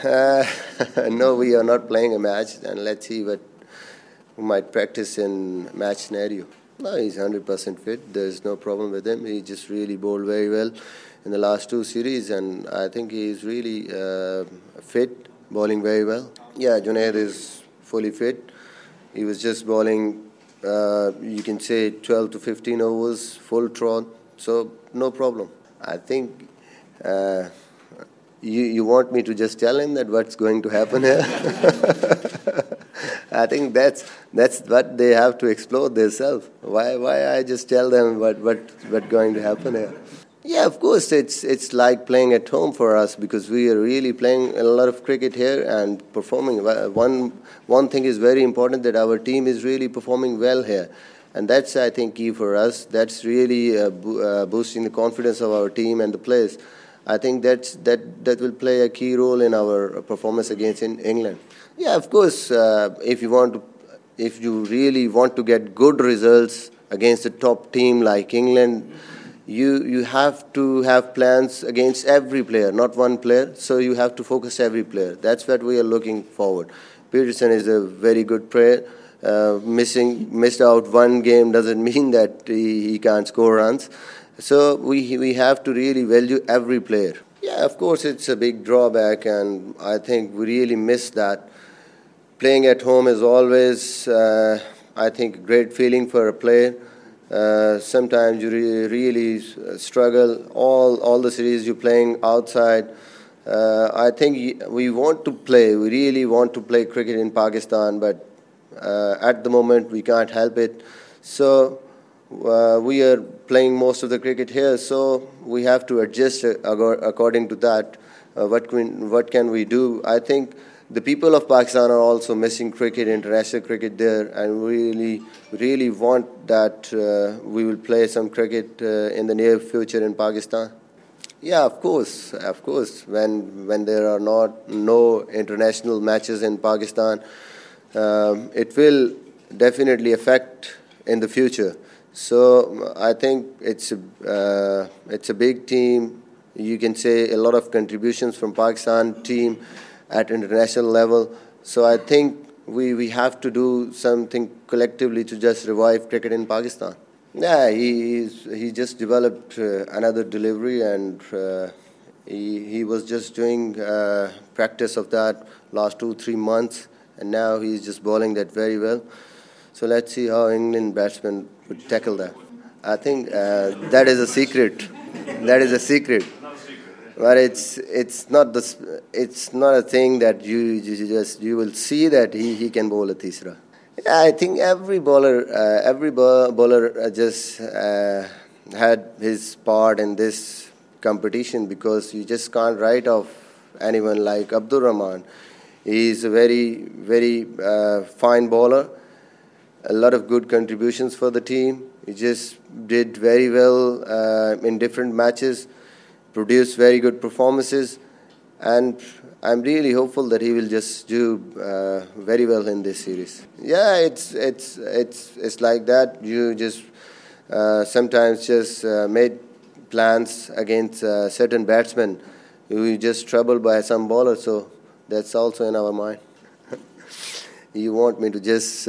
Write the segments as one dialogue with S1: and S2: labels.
S1: Uh, no, we are not playing a match, and let's see what we might practice in match scenario. No, he's 100% fit. There's no problem with him. He just really bowled very well in the last two series, and I think he's really fit, bowling very well. Yeah, Junaid is fully fit. He was just bowling, you can say, 12 to 15 overs, full trot, so no problem. I think uh, you want me to just tell him that what's going to happen here? I think that's what they have to explore themselves. Why I just tell them what going to happen here? Yeah, of course, it's like playing at home for us because we are really playing a lot of cricket here and performing. One thing is very important that our team is really performing well here, and that's I think key for us. That's really boosting the confidence of our team and the players. I think that will play a key role in our performance against in England. Yeah, of course, if you really want to get good results against a top team like England, you have to have plans against every player, not one player. So you have to focus every player. That's what we are looking forward. Peterson is a very good player. Missed out one game doesn't mean that he can't score runs. So we have to really value every player. Yeah, of course, it's a big drawback, and I think we really miss that. Playing at home is always, I think, a great feeling for a player. Sometimes you really struggle. All the series you're playing outside. I think we want to play. We really want to play cricket in Pakistan, but at the moment we can't help it. So we are playing most of the cricket here. So we have to adjust according to that. What can we do? I think the people of Pakistan are also missing cricket, international cricket there, and really want that we will play some cricket in the near future in Pakistan. Yeah, of course. When there are no international matches in Pakistan, it will definitely affect in the future. So I think it's a big team. You can say a lot of contributions from Pakistan team at international level. So I think we have to do something collectively to just revive cricket in Pakistan. Yeah, he just developed another delivery, and he was just doing practice of that last 2-3 months, and now he's just bowling that very well. So let's see how England batsmen would tackle that. I think that is a secret. That is a secret. But it's not a thing that you will see that he can bowl a tisra. Yeah, I think every bowler just had his part in this competition because you just can't write off anyone like Abdur Rahman. He's a very fine bowler. A lot of good contributions for the team. He just did very well in different matches. Produced very good performances, and I'm really hopeful that he will just do very well in this series. Yeah, it's like that. You just sometimes just made plans against certain batsmen who just troubled by some bowler, so that's also in our mind. You want me to just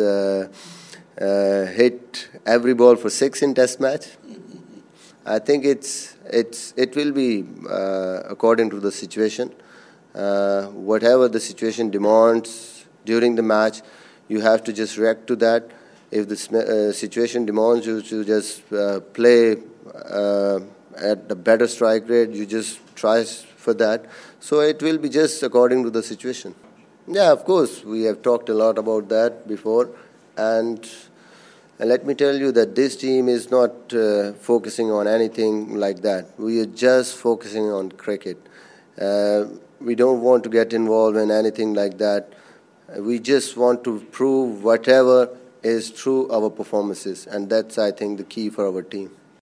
S1: hit every ball for six in Test match? I think it will be according to the situation. Whatever the situation demands during the match, you have to just react to that. If the situation demands you to just play at a better strike rate, you just try for that. So it will be just according to the situation. Yeah, of course, we have talked a lot about that before, and let me tell you that this team is not focusing on anything like that. We are just focusing on cricket. We don't want to get involved in anything like that. We just want to prove whatever is through our performances, and that's, I think, the key for our team.